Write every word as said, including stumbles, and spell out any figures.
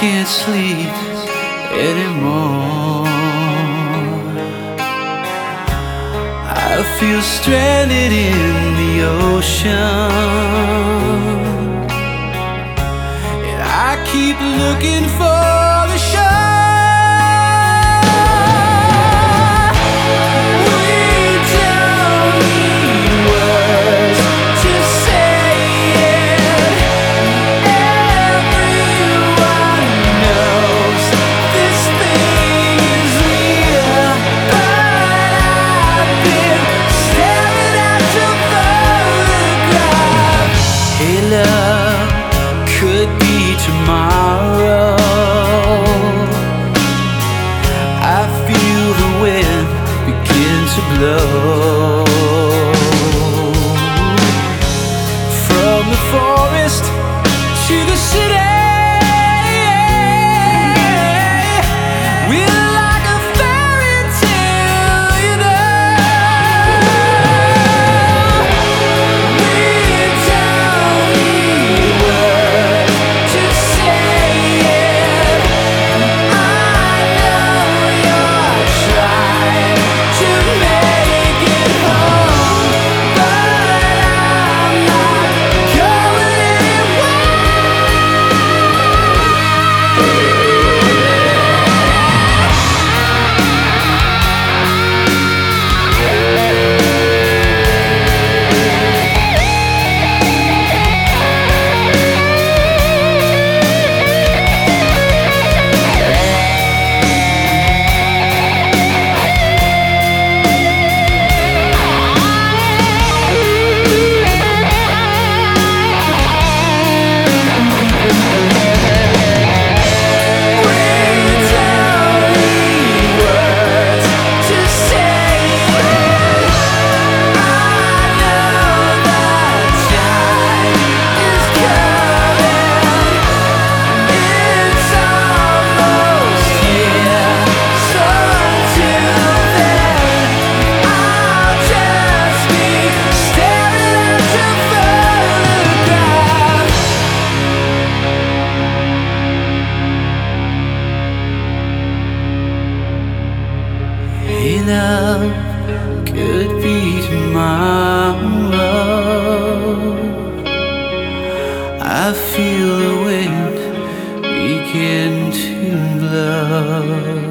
can't sleep anymore. I feel stranded in the ocean, and I keep looking for the shore. Could be tomorrow. I feel the wind begin to blow from the forest to the city. We're like a fairy tale, you know. We don't need words to say it. I know you're trying to make it home, but I'm not going anywhere. Hey love, could be tomorrow. I feel the wind begin to blow.